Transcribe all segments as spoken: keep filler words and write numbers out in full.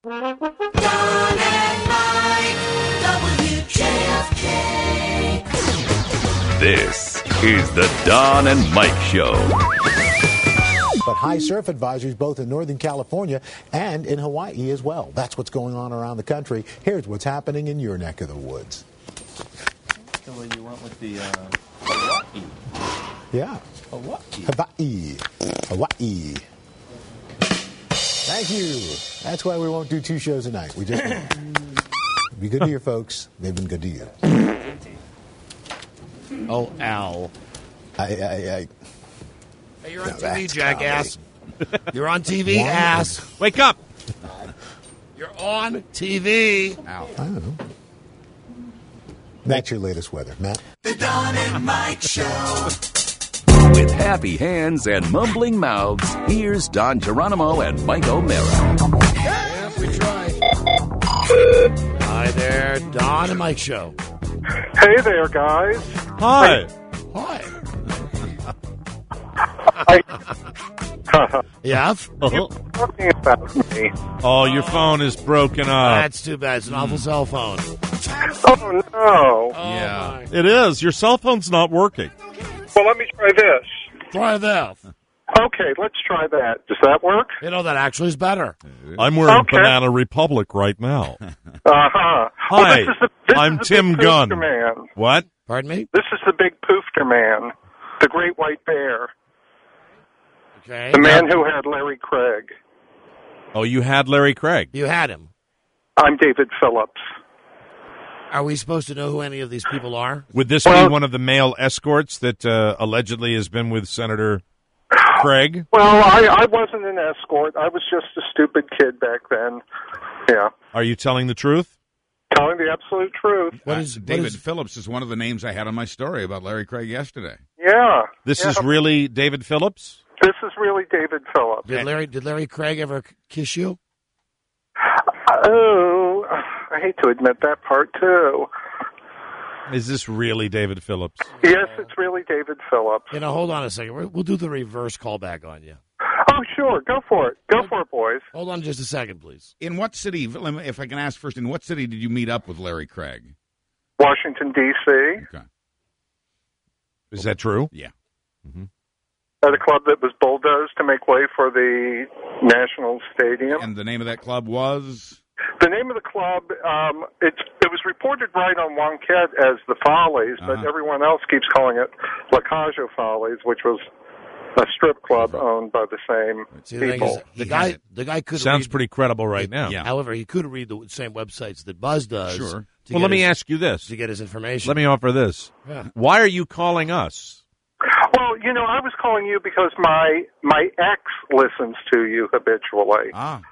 Don and Mike, W J F K. This is the Don and Mike Show. But high surf advisories both in Northern California and in Hawaii as well. That's what's going on around the country. Here's what's happening in your neck of the woods. The way you went with the uh, Hawaii. Yeah. Hawaii. Hawaii. Hawaii. Thank you. That's why we won't do two shows a night. We just won't. Be good to your folks. They've been good to you. Oh, Al. I, I, I, Hey, you're on No, T V, that's jackass. You're on T V, Why? ass. Wake up. You're on T V. I don't know. That's your latest weather, Matt. The Don and Mike Show. With happy hands and mumbling mouths, here's Don Geronimo and Mike O'Mara. Yes, we try. Hi there, Don and Mike Show. Hey there, guys. Hi. Hi. Yeah? Talking about me. Oh, your phone is broken up. That's too bad. It's an awful cell phone. Oh, no. Yeah. It is. Your cell phone's not working. Well, let me try this. Try that. Okay, let's try that. Does that work? You know, that actually is better. I'm wearing Okay. Banana Republic right now. Uh-huh. Hi, Well, this is the, this I'm is the Tim big Gunn. Poofter Man. What? Pardon me? This is the big Poofter Man, the great white bear, Okay. the man who had Larry Craig. Oh, you had Larry Craig. You had him. I'm David Phillips. Are we supposed to know who any of these people are? Would this Well- be one of the male escorts that uh, allegedly has been with Senator Craig? Well, I, I wasn't an escort. I was just a stupid kid back then. Yeah. Are you telling the truth? Telling the absolute truth. What Uh, is what David is- Phillips is one of the names I had on my story about Larry Craig yesterday. Yeah. This yeah. is really David Phillips? This is really David Phillips. Did Larry did Larry Craig ever kiss you? Oh, I hate to admit that part, too. Is this really David Phillips? Yes, it's really David Phillips. You know, hold on a second. We're- We'll do the reverse callback on you. Oh, sure. Go for it. Go for it, boys. Hold on just a second, please. In what city, if I can ask first, in what city did you meet up with Larry Craig? Washington, D C, Okay. Is that true? Yeah. at a club that was bulldozed to make way for the National Stadium. And the name of that club was? The name of the club, um, it, it was reported right on Wonket as the Follies, but Uh-huh. everyone else keeps calling it La Caja Follies, which was a strip club owned by the same See, the thing people. is, the guy, the guy could Sounds read, pretty credible right now. Yeah. However, he could read the same websites that Buzz does. Sure. to Well, get let me his- ask you this. to get his information. Let me offer this. Yeah. Why are you calling us? Well, you know, I was calling you because my my ex listens to you habitually, Ah.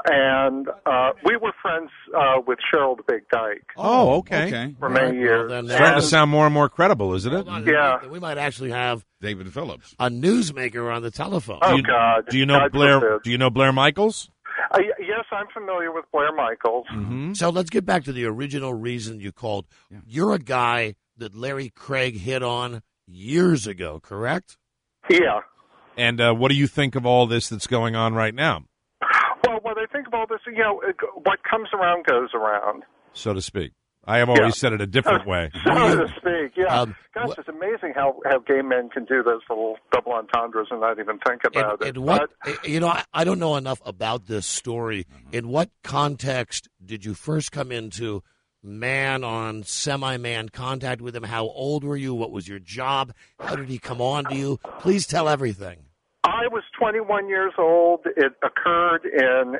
and uh, we were friends uh, with Cheryl the Big Dyke Oh, okay. Okay. for All many right, well, years. then Starting to And- sound more and more credible, isn't it? Hold on, Yeah. we, we might actually have David Phillips. a newsmaker on the telephone. Oh, Do you, God. Do you know God Blair? forbid. Do you know Blair Michaels? Uh, y- yes, I'm familiar with Blair Michaels. Mm-hmm. So let's get back to the original reason you called. You're a guy that Larry Craig hit on years ago, correct? Yeah. And uh, what do you think of all this that's going on right now, Well, what I think of all this, you know, it, what comes around goes around, so to speak? I have always Yeah. said it a different way. so to speak. Yeah. Um, Gosh, wh- it's amazing how, how gay men can do those little double entendres and not even think about And, it. and what But- you know, I, I don't know enough about this story. In what context did you first come into man on semi-man contact with him? How old were you? What was your job? How did he come on to you? Please tell everything. I was twenty-one years old. It occurred in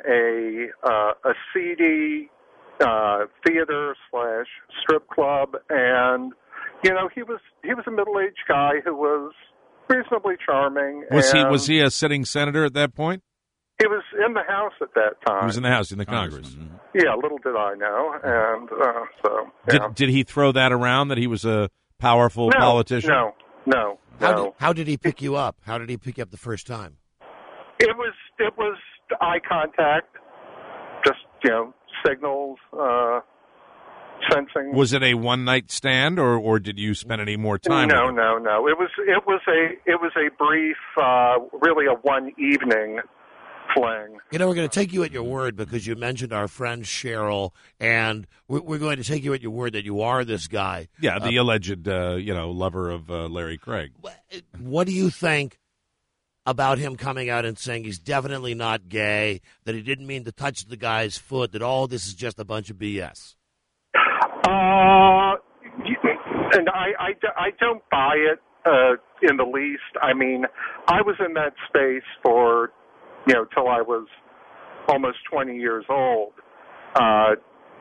a uh, a seedy uh, theater slash strip club, and you know he was he was a middle-aged guy who was reasonably charming. Was he and was he a sitting senator at that point? He was in the House at that time. He was in the House, in the Congress. Yeah, little did I know, and uh, so yeah. Did did he throw that around that he was a powerful no, politician? No, no, How no. did, how did he pick you up? How did he pick you up the first time? It was it was eye contact, just you know signals, uh, sensing. Was it a one night stand, or or did you spend any more time? No, with him? no, no. It was it was a it was a brief, uh, really a one evening fling. You know, we're going to take you at your word because you mentioned our friend Cheryl, and we're, we're going to take you at your word that you are this guy. Yeah, the uh, alleged, uh, you know, lover of uh, Larry Craig. What do you think about him coming out and saying he's definitely not gay, that he didn't mean to touch the guy's foot, that all this is just a bunch of B S? Uh, and I, I, I don't buy it uh, in the least. I mean, I was in that space for, you know, till I was almost twenty years old. Uh,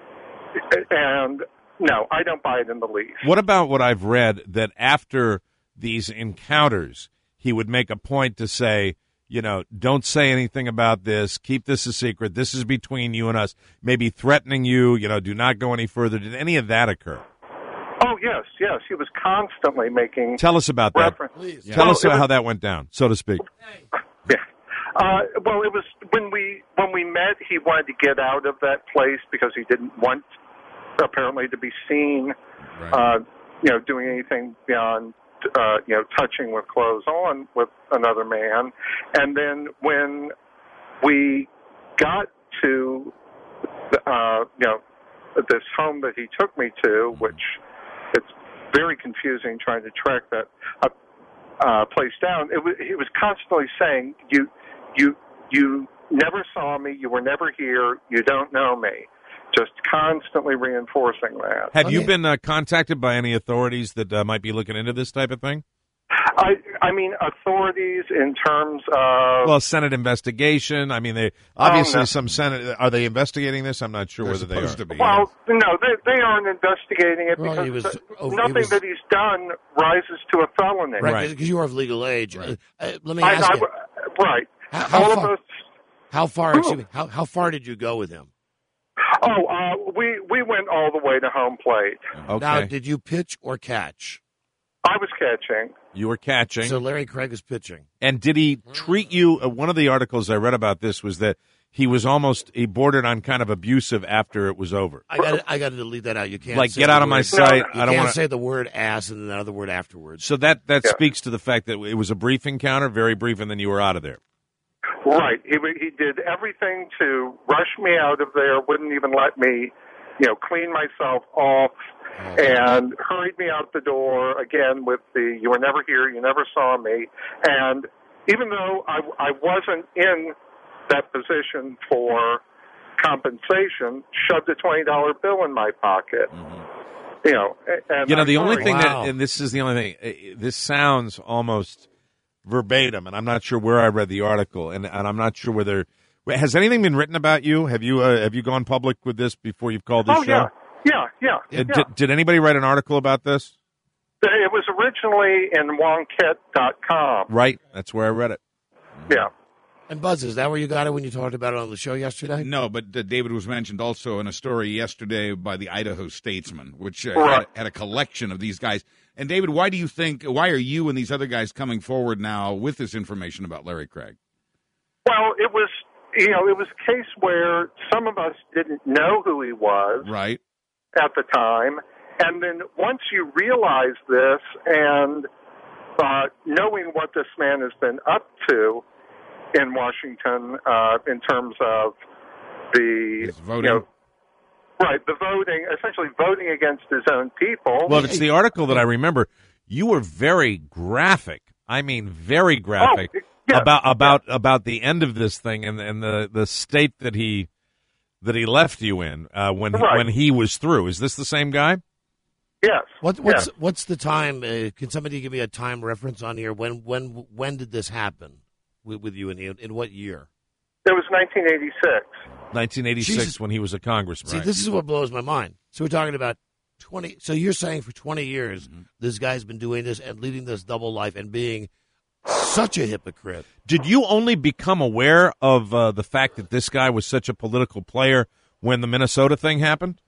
and no, I don't buy it in the least. What about what I've read, that after these encounters, he would make a point to say, you know, don't say anything about this. Keep this a secret. This is between you and us. Maybe threatening you, you know, do not go any further. Did any of that occur? Oh, yes, yes. He was constantly making Tell us about that. reference. Please. Tell Well, us it how was- that went down, so to speak. Yeah. Uh, well, it was when we when we met. He wanted to get out of that place because he didn't want, apparently, to be seen, Right. uh, you know, doing anything beyond, uh, you know, touching with clothes on with another man. And then when we got to, uh, you know, this home that he took me to, which it's very confusing trying to track that uh, uh, place down. It was, he was constantly saying, "You, you, you never saw me. You were never here. You don't know me." Just constantly reinforcing that. Have you Okay. been uh, contacted by any authorities that uh, might be looking into this type of thing? I, I mean, authorities in terms of. Well, Senate investigation. I mean, they obviously no. some Senate. Are they investigating this? I'm not sure They're whether they supposed are. to be. Well, no, they they aren't investigating it Well, because he was- th- oh, he nothing was- that he's done rises to a felony. Right, Right. because you are of legal age. Right. Uh, uh, let me I, ask I, you, right. How- how All far- of us. how far, excuse me, how, how far did you go with him? Oh, uh, we we went all the way to home plate. Okay, Now, did you pitch or catch? I was catching. you were catching. So Larry Craig is pitching. And did he treat you? Uh, one of the articles I read about this was that he was almost he bordered on kind of abusive after it was over. I got I got to delete that out. You can't Like, say get the out of my word- sight. You I don't can't want say the word ass and then another word afterwards. So that that Yeah. speaks to the fact that it was a brief encounter, very brief, and then you were out of there. Right. He w- he did everything to rush me out of there. Wouldn't even let me, you know, clean myself off, and hurried me out the door again with the "You were never here. You never saw me." And even though I I wasn't in that position for compensation, shoved a twenty dollar bill in my pocket. You know, a- and You know, I'm the only sorry. thing Wow. that, and this is the only thing, uh, this sounds almost verbatim, and I'm not sure where I read the article, and, and I'm not sure whether, has anything been written about you? Have you uh, have you gone public with this before you've called this Oh show? yeah, yeah, yeah. Uh, yeah. Did, did anybody write an article about this? It was originally in wonket dot com. Right, that's where I read it. Yeah. And Buzz, is that where you got it when you talked about it on the show yesterday? No, but uh, David was mentioned also in a story yesterday by the Idaho Statesman, which uh, Right. had, had a collection of these guys. And David, why do you think? Why are you and these other guys coming forward now with this information about Larry Craig? Well, it was, you know, it was a case where some of us didn't know who he was Right. at the time. And then once you realize this and uh, knowing what this man has been up to in Washington uh, in terms of the His voting. you know, right, the voting, essentially voting against his own people. Well, if it's the article that I remember, you were very graphic. I mean, very graphic Oh, yeah, about about about the end of this thing and and the, the state that he that he left you in uh, when Right. when he was through. Is this the same guy? yes. What, what's yes. what's the time? Uh, can somebody give me a time reference on here? When when when did this happen with, with you? In, in what year? It was nineteen eighty-six. nineteen eighty-six, Jesus. when he was a congressman. See, this is what blows my mind. So we're talking about twenty. So you're saying for twenty years, Mm-hmm. this guy's been doing this and leading this double life and being such a hypocrite. Did you only become aware of uh, the fact that this guy was such a political player when the Minnesota thing happened?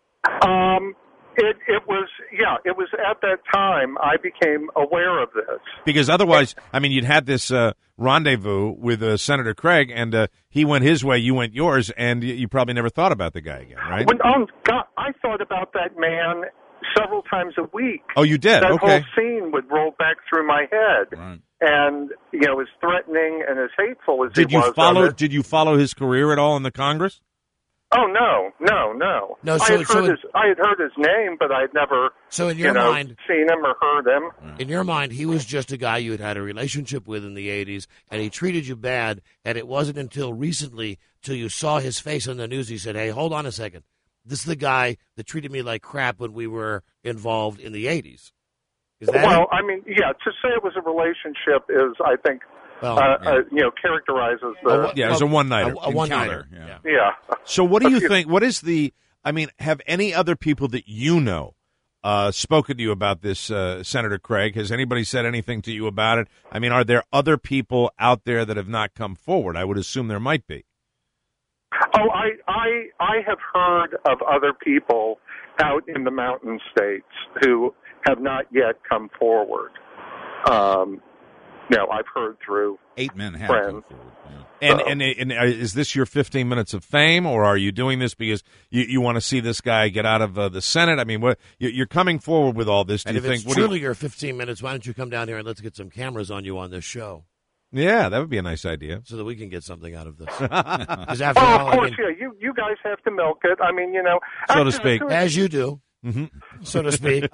Um, it, it was, yeah, it was at that time I became aware of this. Because otherwise, I mean, you'd had this uh, rendezvous with uh, Senator Craig, and uh, he went his way, you went yours, and y- you probably never thought about the guy again, right? When, oh, God, I thought about that man several times a week. Oh, you did? That Okay. whole scene would roll back through my head. Right. and you know, as threatening and as hateful as Did he you was. follow? of it- Did you follow his career at all in the Congress? Oh no, no, no. No, I so- had so heard it- his I had heard his name, but I had never So in you your know mind, seen him or heard him. in your mind, he was just a guy you had had a relationship with in the eighties, and he treated you bad. And it wasn't until recently, till you saw his face on the news, he said, "Hey, hold on a second. This is the guy that treated me like crap when we were involved in the eighties." Is that Well, it? I mean, yeah, to say it was a relationship is, I think, Well, uh, yeah. uh, you know, characterizes the. Oh, Yeah, it was a one nighter. a, a one-nighter. Encounter, yeah. yeah. So what do you Okay. think? What is the? I mean, have any other people that you know uh, spoken to you about this, uh, Senator Craig? Has anybody said anything to you about it? I mean, are there other people out there that have not come forward? I would assume there might be. Oh, I, I, I have heard of other people out in the mountain states who have not yet come forward. Um, you know, I've heard through. Eight men have Friends. come forward. Yeah. And, So- and and uh, is this your fifteen minutes of fame, or are you doing this because you, you want to see this guy get out of uh, the Senate? I mean, what you- you're coming forward with all this? Do And you if think? it's what do you- truly your fifteen minutes, why don't you come down here and let's get some cameras on you on this show yeah, that would be a nice idea. so that we can get something out of this? Because after Oh, all, of I course, mean, yeah. You, you guys have to milk it. I mean, you know, So to actually, speak. as soon as you do, Mm-hmm. so to speak.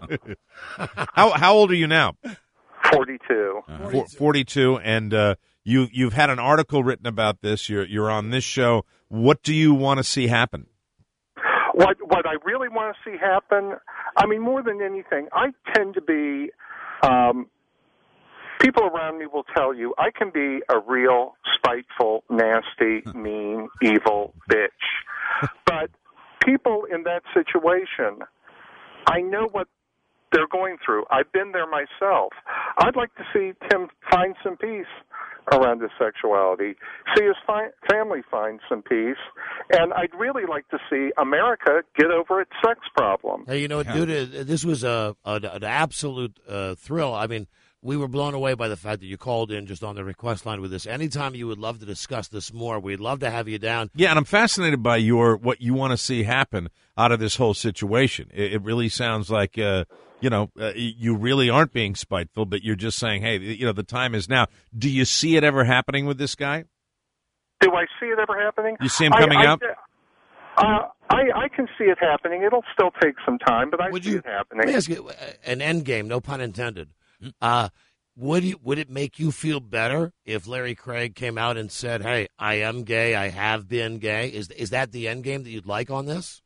How how old are you now? forty-two. For, forty-two, and uh, you you've had an article written about this. You're you're on this show. What do you want to see happen? What what I really want to see happen, I mean, more than anything, I tend to be. Um, people around me will tell you I can be a real spiteful, nasty, mean, evil bitch. But people in that situation, I know what they're going through. I've been there myself. I'd like to see Tim find some peace around his sexuality, see his fi- family find some peace, and I'd really like to see America get over its sex problem. Hey, you know, Yeah. dude, uh, this was a, a an absolute uh, thrill. I mean, we were blown away by the fact that you called in just on the request line with this. Anytime you would love to discuss this more, we'd love to have you down. Yeah, and I'm fascinated by your what you want to see happen out of this whole situation. It, it really sounds like uh, you know uh, you really aren't being spiteful, but you're just saying, hey, you know, the time is now. Do you see it ever happening with this guy? Do I see it ever happening? You see him coming I, I, up? Uh, I, I can see it happening. It'll still take some time, but I Would see you? it Let happening. me ask you, uh, an end game, no pun intended. Uh, would you, would it make you feel better if Larry Craig came out and said, "Hey, I am gay. I have been gay"? Is is that the end game that you'd like on this?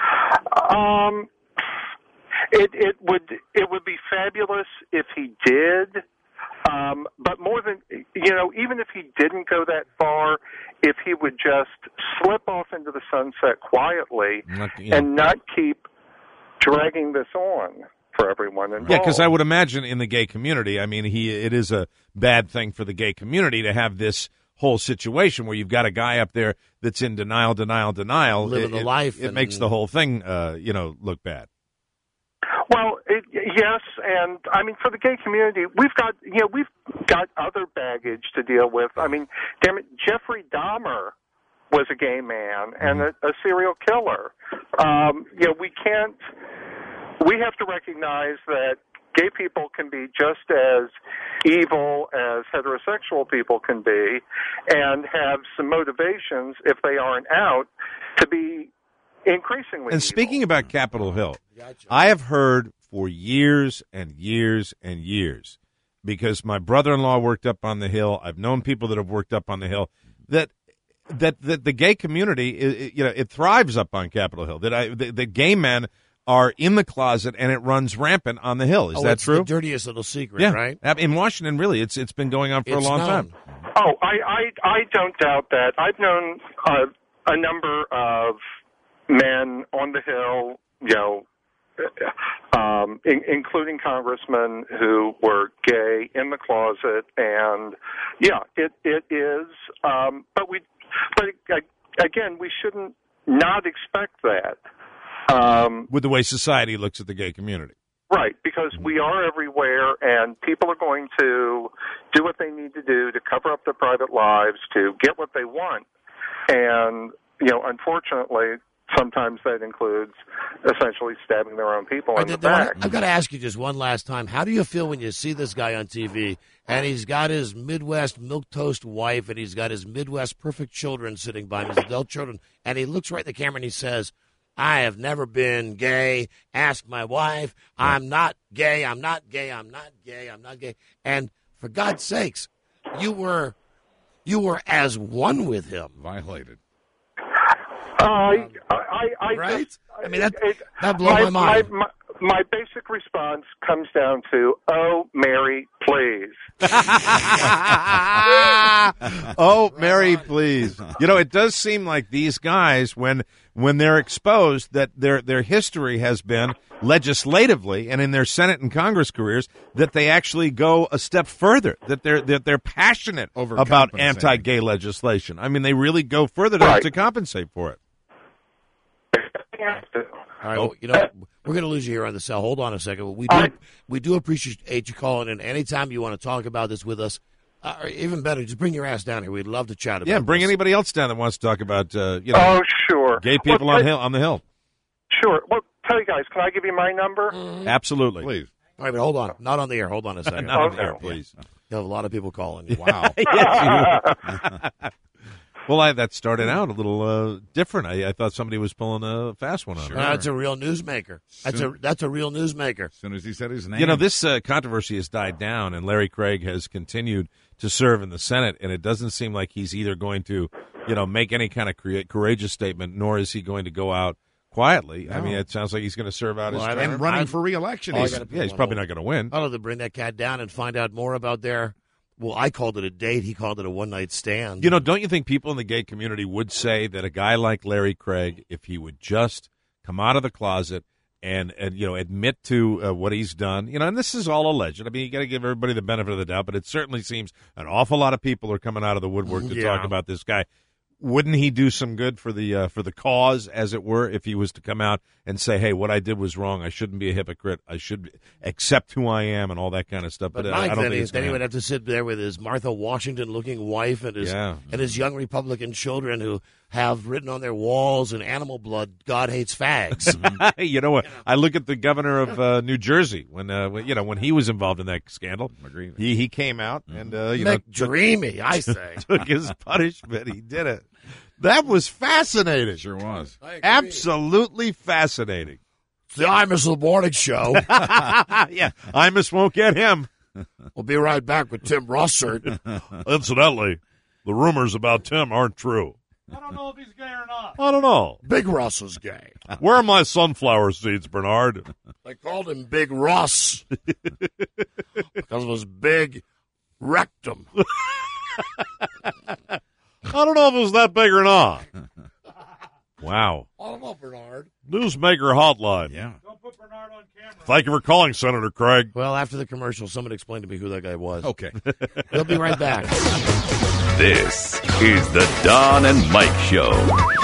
Um, it it would it would be fabulous if he did. Um, but more than you know, even if he didn't go that far, if he would just slip off into the sunset quietly Not- yeah. and not keep dragging this on for everyone involved. Yeah, because I would imagine in the gay community, I mean, he it is a bad thing for the gay community to have this whole situation where you've got a guy up there that's in denial, denial, denial. Living it, the it- life It and- makes the whole thing, uh, you know, look bad. Well, it, yes, and I mean for the gay community, we've got you know we've got other baggage to deal with. I mean, damn it, Jeffrey Dahmer was a gay man and a, a serial killer. Um, you know, we can't. We have to recognize that gay people can be just as evil as heterosexual people can be, and have some motivations if they aren't out to be increasingly. And speaking evil. about Capitol Hill, I have heard for years and years and years, because my brother-in-law worked up on the Hill. I've known people that have worked up on the Hill, that that, that the gay community, it, you know, it thrives up on Capitol Hill. That I, the, the gay men are in the closet and it runs rampant on the Hill. Is oh, that it's true? the dirtiest little secret, yeah, right? in Washington, really, it's it's been going on for It's a long known. time. Oh, I, I, I don't doubt that. I've known uh, a number of men on the Hill, you know, um, in, including congressmen who were gay in the closet, and yeah, it it is. Um, but we, but again, we shouldn't not expect that. Um, With the way society looks at the gay community. Right, because we are everywhere, and people are going to do what they need to do to cover up their private lives, to get what they want. And, you know, unfortunately, sometimes that includes essentially stabbing their own people in Right, the then I- back. I've got to ask you just one last time. How do you feel when you see this guy on T V and he's got his Midwest milquetoast wife and he's got his Midwest perfect children sitting by him, his adult children, and he looks right at the camera and he says, I have never been gay. Ask my wife. I'm not gay. I'm not gay. I'm not gay. I'm not gay. And for God's sakes, you were you were as one with him. Violated. Uh, I, I, I Right? just- I mean, that- it- that blew my mind. My, my basic response comes down to, oh, Mary, please. Oh, Mary, please. You know, it does seem like these guys, when when they're exposed, that their their history has been legislatively and in their Senate and Congress careers, that they actually go a step further, that they're that they're passionate about Overcompensating. anti-gay legislation. I mean, they really go further to, Right. to compensate for it. All right, well, you know, we're going to lose you here on the cell. Hold on a second. We do, All right. we do appreciate you calling in. Anytime you want to talk about this with us, uh, or even better, just bring your ass down here. We'd love to chat about Yeah, bring this. anybody else down that wants to talk about, uh, you know, Oh, sure. gay people Well, on t- hill on the hill. Sure. Well, tell you guys, can I give you my number? Absolutely. Please. All right, but hold on. Not on the air. Hold on a second. Not on the Okay. air, please. You have a lot of people calling you. Wow. Yes, you- well, I, that started out a little uh, different. I, I thought somebody was pulling a fast one on Sure. me. That's a real newsmaker. That's a that's a real newsmaker. As soon as he said his name. You know, this uh, controversy has died down, and Larry Craig has continued to serve in the Senate, and it doesn't seem like he's either going to, you know, make any kind of crea- courageous statement, nor is he going to go out quietly. I No. mean, it sounds like he's going to serve out Well, his I- term. and running I- for re-election. Oh, I He's- gotta put yeah, he's one probably over. not going to win. I'd love to bring that cat down and find out more about their. Well, I called it a date. He called it a one night stand. You know, don't you think people in the gay community would say that a guy like Larry Craig, if he would just come out of the closet and, and you know, admit to uh, what he's done, you know, and this is all alleged. I mean, you got to give everybody the benefit of the doubt, but it certainly seems an awful lot of people are coming out of the woodwork to Yeah. talk about this guy. Wouldn't he do some good for the uh, for the cause, as it were, if he was to come out and say, "Hey, what I did was wrong. I shouldn't be a hypocrite. I should accept who I am," and all that kind of stuff. But But, uh, Mike, I don't then, think he, it's then gonna he would happen. have to sit there with his Martha Washington-looking wife and his Yeah. and his young Republican children who have written on their walls in animal blood, "God hates fags." You know what? I look at the governor of uh, New Jersey when, uh, when you know when he was involved in that scandal. Agreed. He he came out and uh, you know took, McDreamy, I say. took his punishment. He did it. That was fascinating. Sure was. Absolutely fascinating. It's the Imus of the Morning Show. Yeah, Imus won't get him. We'll be right back with Tim Russert. Incidentally, the rumors about Tim aren't true. I don't know if he's gay or not. I don't know. Big Russ is gay. Where are my sunflower seeds, Bernard? They called him Big Russ because of his big rectum. I don't know if it was that big or not. Wow. I don't know, Bernard. Newsmaker hotline. Yeah. Don't put Bernard on camera. Thank you for calling, Senator Craig. Well, after the commercial, someone explained to me who that guy was. Okay. We'll be right back. This is the Don and Mike Show.